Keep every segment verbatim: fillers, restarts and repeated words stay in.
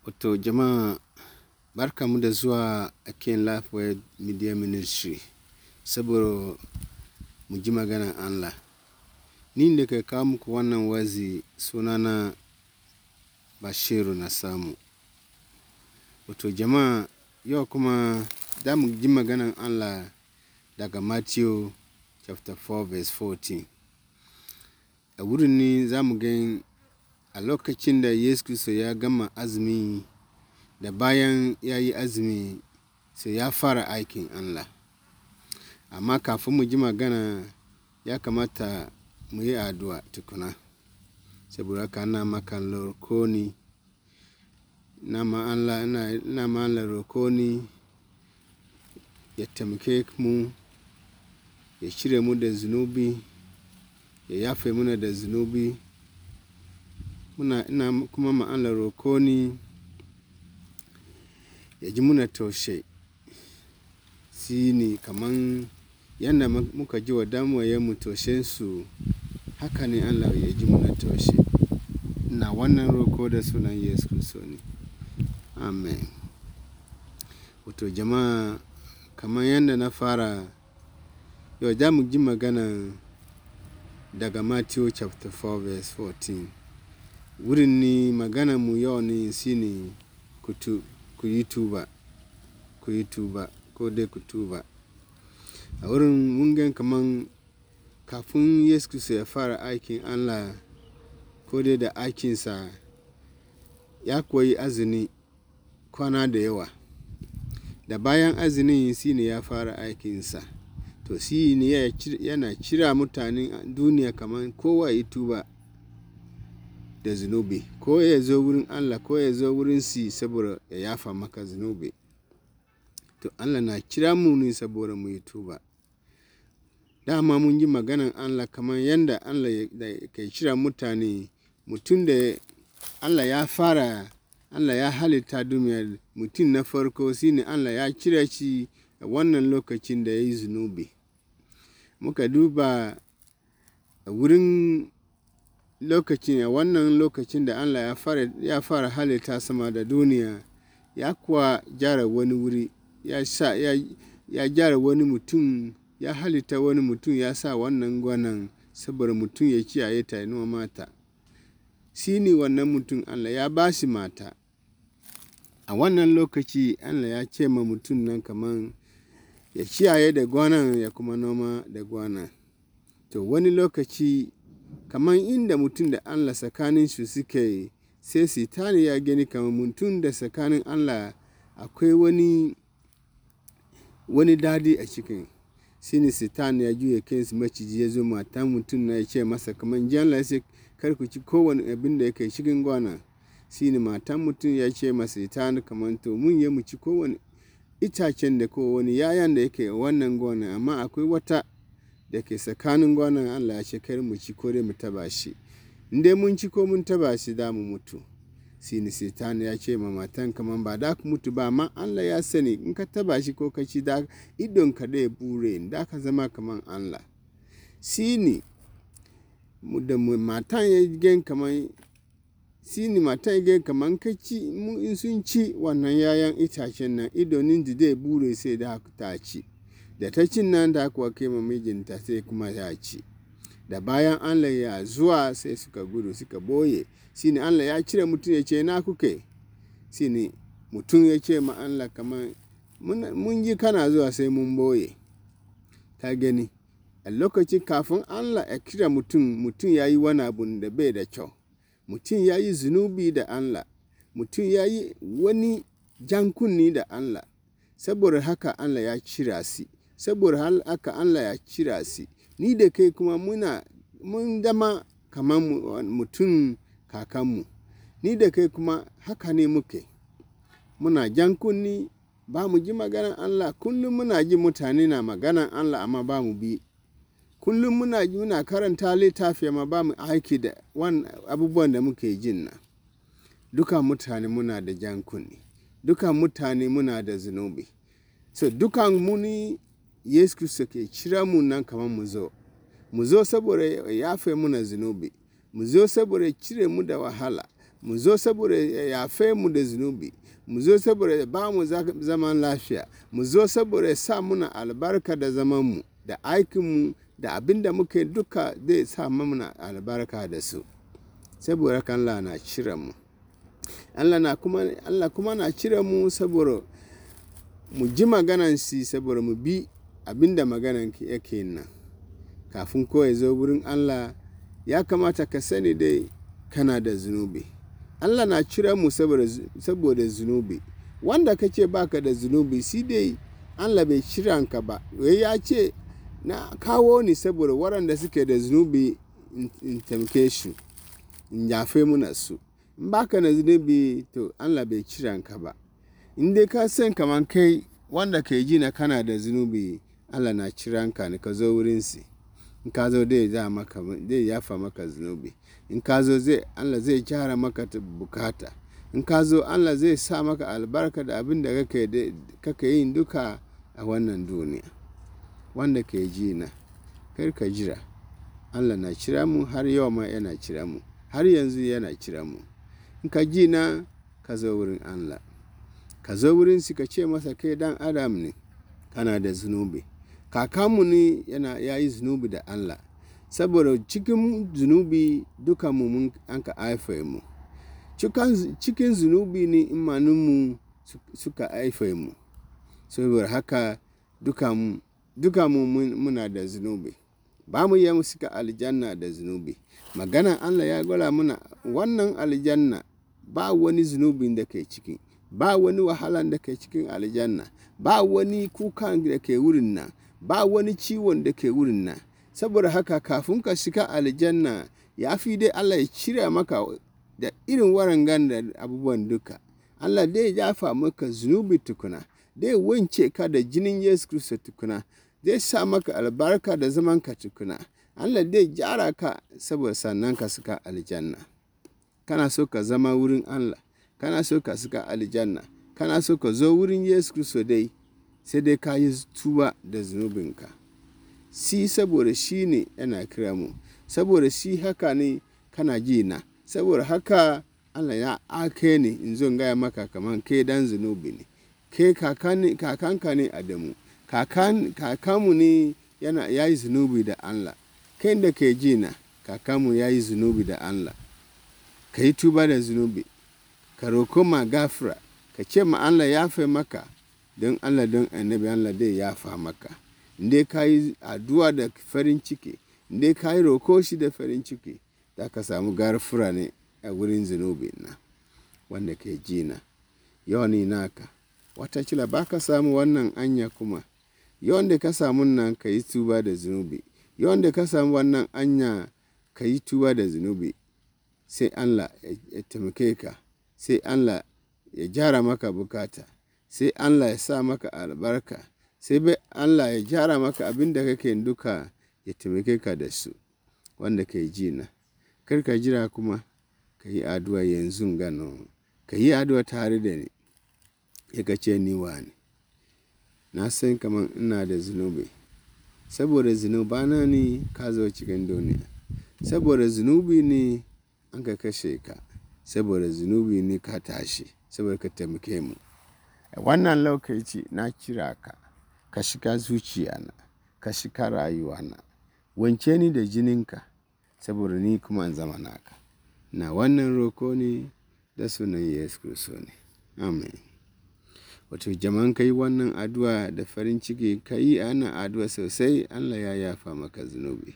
Wato jama'a barkamu da zuwa a kan Lifeway Media Ministry saboda mu ji maganar Allah. Ni da ke kawo muku wannan wazi sunana Bashiru na samu. Wato jama'a yau kuma za mu ji maganar Allah daga Matthew chapter four verse fourteen. A wurin ne za mu gani a lokacin da Yesu Kristo ya gama azumi da bayan ya yi azumi sai ya fara aikin Allah. Amma kafin mu ji magana ya kamata mu yi addu'a tukuna. Saboda haka ina maka roko ne, ina ma Allah ina ma Allah roko ne ya taimake mu, ya cire mu da zunubi, ya yafe mana da zunubi. Muna ina kuma ma Allah roko ne ya ji muna taushe. Shi ne kaman yadda muka ji wa damuwayenmu taushensu, haka ne Allah ya ji muna taushe. Ina wannan roko da sunan Yesu Kristo ne. Amen. Wato jama'a kamar yadda na fara, yau za mu ji magana daga Matthew chapter four verse fourteen. Wurin ne magana mu yau ne shi ne ku yi tuba, ku yi tuba, ko dai ku tuba. A wurin mun gan kaman kafin Yesu Kristo ya fara aikin Allah, ko dai da aikinsa, ya koyi azumi kwana da yawa. Da bayan azumi shi ne ya fara aikinsa. To shi ne yana kira mutanen duniya kaman kowa yi tuba da zunubi, ko ya zo wurin Allah ko ya zo wurin shi saboda ya yafa maka zunubi. To Allah na kira mu ne saboda mu yi tuba. Dama mun ji maganan Allah kamar yadda Allah ke kira mutane, mutum da Allah ya fara, Allah ya halitta duniya, mutum na farko shi ne Allah ya kira shi a wannan lokacin da ya yi zunubi. Muka duba a wurin lokacin, a wannan lokacin da Allah ya fara, ya fara halitta sama da duniya, ya kuwa gyara wani wuri, ya sa ya, ya gyara wani mutum, ya halitta wani mutum, ya sa wannan gwanan saboda mutum ya kiyaye ta ya noma ta. Shi ne wannan mutum Allah ya ba shi mata. A wannan lokaci Allah ya ce ma mutum nan kaman ya kiyaye da gwanan ya kuma noma da gwanan. To wani lokaci kaman inda mutum da Allah tsakanin su suke, sai Sitani ya gani kaman mutum da tsakanin Allah akwai wani wani dadi a cikin. Shi ne Sitani ya juya kansa maciji, ya zo matan mutum na ya ce masa kaman ji Allah ya ce kar ku ci kowane abin da yake cikin gwanan. Shi ne matan mutum ya ce masa Sitani kaman to mun yi mu ci kowane itacen da kowane yayan da yake wannan gwanan, amma akwai wata da ke tsakanin gwanan Allah ya ce kar mu ci ko dai mu taba shi. Indai mun ci ko mun taba shi za mu mutu. Shi ne Sitani ya ce ma matan kaman ba da ku mutu ba, amma Allah ya sani in ka taba shi ko ka ci da idon ka da ya bure, da ka zama kaman Allah. Shi ne da matan ya gan kaman shi ne matan ya gan kaman ka ci, in sun ci wannan yayan itacen nan, idonin da zai bure sai da ta ci. Da ta cin nan da kuwa kai ma mijinta sai kuma ya ci. Da bayan Allah ya zuwa sai suka gudu suka boye. Shi ne Allah ya cire mutum ya ce na kuke. Shi ne mutum ya ce ma Allah kaman mun ji kana zuwa sai mun boye. Ta gani a lokaci kafin Allah ya kira mutum, mutum ya yi wani abu da bai da kyau. Mutum ya yi zunubi da Allah. Mutum ya yi wani jan kunni da Allah. Saboda haka Allah ya kira shi. Saboda haka Allah ya kira shi. Ni da kai kuma muna mun zama kamar mutum kakanmu. Ni da kai kuma haka ne muke. Muna jan kunni, ba mu ji maganar Allah. Kullum muna ji mutane na maganar Allah amma ba mu bi. Kullum muna ji muna karanta littafi amma ba mu aiki da abubuwan da muke jin nan. Dukan mutane muna da jan kunni. Dukan mutane muna da zunubi. So dukan muni Yesu Kristo ke kira mu nan kamar mu zo. Mu zo saboda ya yafe muna zunubi. Mu zo saboda cire mu da wahala. mu zo saboda ya yafe mu da zunubi, mu zo saboda ya ba mu zaman lafiya, mu zo saboda ya sa muna albarka da zamanmu da aikinmu da abin da muke duka zai sa muna albarka da su. Saboda haka Allah na cire mu. Allah na kuma Allah kuma na cire mu saboda mu ji maganan shi, saboda mu bi abin da maganan yake nan. Kafin ko ya zo wurin Allah ya kamata ka sani dai kana da zunubi. Allah na cire mu saboda saboda zunubi. Wanda kace baka da zunubi shi dai Allah bai cire ka ba. Wai ya ce na kawo ni saboda waɗanda suke da zunubi in tamke su, in yafe muna su. In baka da zunubi to Allah bai cire ka ba. In dai ka san kaman kai wanda ke ji na kana da zunubi, Allah na cire ka ne ka zo wurin shi. In ka zo dai ya maka dai yafa maka zunubi. In ka zo zai Allah zai gyara maka bukata. In ka zo Allah zai sa maka albarka da abin da kake kake yin duka a wannan duniya. Wanda ke ji na kar ka jira. Allah na cire mu, har yau ma yana cire mu, har yanzu yana cire mu. In ka ji na ka zo wurin Allah, ka zo wurin shi ka ce masa kai dan Adam ne, kana da zunubi. Kakanmu ne yana yayi zunubi da Allah, saboda cikin zunubi duka mu mun an ka haife mu. Cikin zunubi ne imaninmu suka haife mu. Saboda haka duka mu duka mu muna da zunubi. Ba mu yi mu suka aljanna da zunubi. Maganan Allah ya gwada muna wannan aljanna ba wani zunubin da ke ciki, ba wani wahalan da ke cikin aljanna, ba wani kukan da ke wurin nan, ba wani ciwon da ke wurin nan. Saboda haka kafin ka shiga aljanna ya fi dai Allah ya cire maka da irin warangan da abubuwan duka. Allah dai yafa maka zunubi tukuna, dai wanke ka da jinin Yesu Kiristi tukuna, zai sa maka albarka da zaman ka tukuna. Allah dai gyara ka saboda sannan ka shiga aljanna. Kana so ka zama wurin Allah, kana so ka shiga aljanna, kana so ka zo wurin Yesu Kiristi dai, sai dai ka yi tuba da zunubinka. Si saboda shi ne yana kira mu, saboda shi haka ne kana ji na, saboda haka Allah ya ake ni in zo gaya maka kaman ke dan zunubi ne, ke kakanka ne Adamu, kakanmu ne yana yayi zunubi da Allah. Kai da ke ji na, kakanmu yayi zunubi da Allah. Ka yi tuba da zunubi, ka roko ma gafara, ka ce ma Allah yafe maka, don Allah don annabi Allah dai yafa maka. Indai ka yi addu'a da farin ciki, indai ka yi roko shi da farin ciki, za ka samu gafara ne a wurin zunubi na. Wanda ke ji na, yau ni naka, watakila ba ka samu wannan anya kuma, yau da ka samu nan ka yi tuba da zunubi, yau da ka samu wannan anya ka yi tuba da zunubi, sai Allah ya taimake ka, sai Allah ya gyara maka bukata, sai Allah ya sa maka albarka, sai bai Allah ya gyara maka abin da kake duka, ya taimake ka da su. Wanda ke ji na, kar ka jira kuma ka yi addu'a yanzu gano, ka yi addu'a tare da ni, ya ka ce ni wane. Na san kaman ina da zunubi, saboda zunubana ne ka zo cikin duniya, saboda zunubi ne an ka kashe ka, saboda zunubi ne ka tashi, saboda ka taimake mu. A wannan lokaci na kira ka, ka shiga zuciyana, ka shiga rayuwana, wanke ni da jininka, saboda ni kuma in zama naka. Na wannan roko ne da sunan Yesu Kiristi ne. Amen. Wato jama'an ka yi wannan addu'a da farin ciki, ka yi ana addu'a sosai, Allah ya yafa maka zunubi.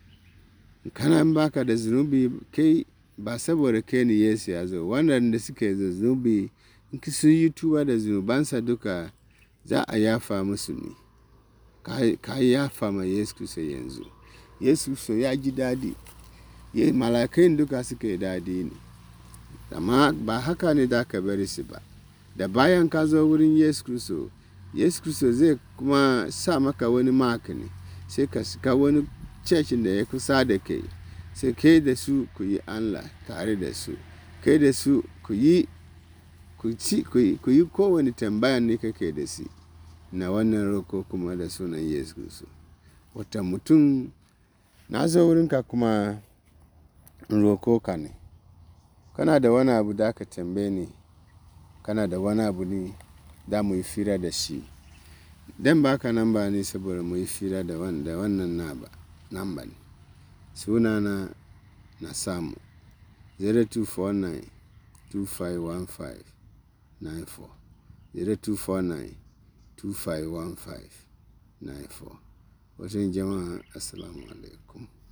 Kana baka da zunubi kai ba saboda kai ne Yesu ya zo, waɗanda suke da zunubi in sun yi tuba da zunubansa duka za a yafa musu ne. Ka yafa ma Yesu Kiristi yanzu. Yesu Kiristi ya ji daɗi, malakai duka suke daɗi ne, amma ba haka ne da ka bari su ba. Da bayan ka zo wurin Yesu Kiristi, Yesu Kiristi zai kuma sa maka wani mark ne, sai ka shiga wani cecin da ya kusa da kai, sai kai da su ku yi Allah tare da su, kai da su ku yi ku yi kowane tambaya ne kake da shi. Na wannan roko kuma da sunan Yesu Kiristi. Wata mutum na zo wurinka kuma roko ka ne, Kana da wani abu da aka tambaye ni, kana da wani abu ne da mu yi fira da shi. Dan ba ka namba ne saboda mu yi fira da wannan namba ne. Sunana na Samu zero two four nine two five one five nine four zero two four nine two five one five nine four. Wajen jama'a, Assalamu alaikum.